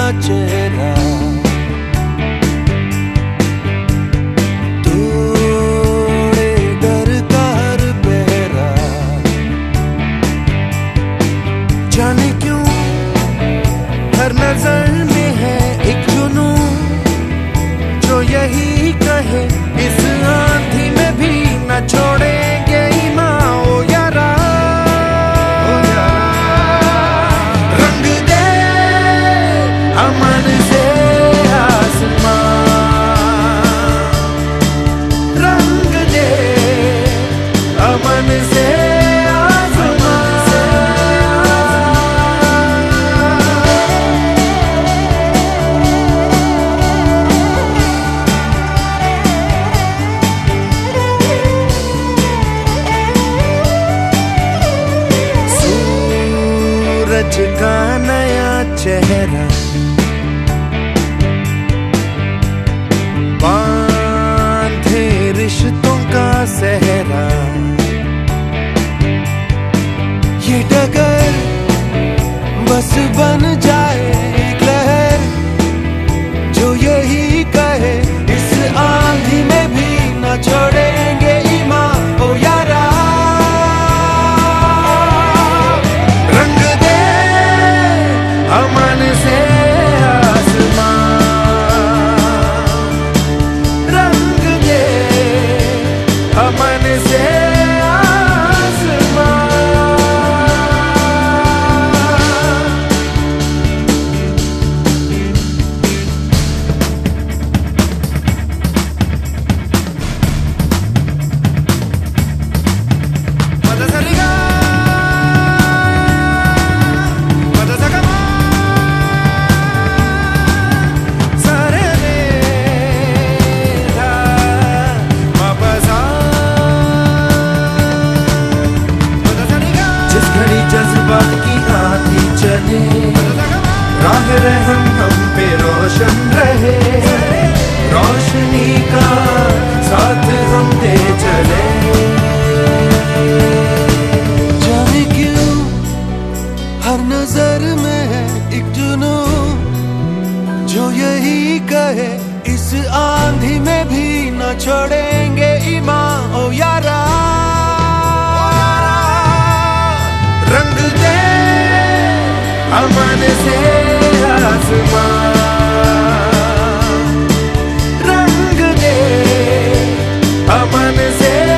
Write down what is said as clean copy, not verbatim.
चेहरा, तोड़े डर का हर पहरा। जाने क्यों हर नजर में है एक जुनून, जो यही कहे इस आंधी में भी न छोड़ेंगे ईमान। ओ यारा, रंग दे अमन से आसमां, रंग दे अमन से आसमां। सूरज का नया चेहरा, बांधे रिश्तों का सहरा। ये डगर बस बन जाए एक लहर, जो यही कहे इस आंधी में भी न छोड़ेंगे ईमान। ओ यारा, रंग दे अमन से आसमां, रंग दे अमन से आसमां। मजा सरिगा मजा सगमा सारे मेरा वापसा। मजा सरिगा जिस घड़ी जज्बात की आंधी चले, राह रहम हम पे रोशन रहे, रोशनी का साथ हम दे चले। जाने क्यों हर नजर में है एक जुनून, जो यही कहे इस आंधी में भी न छोड़ेंगे ईमान। ओ यारा, रंग दे अमन से आसमां, रंग दे अमन से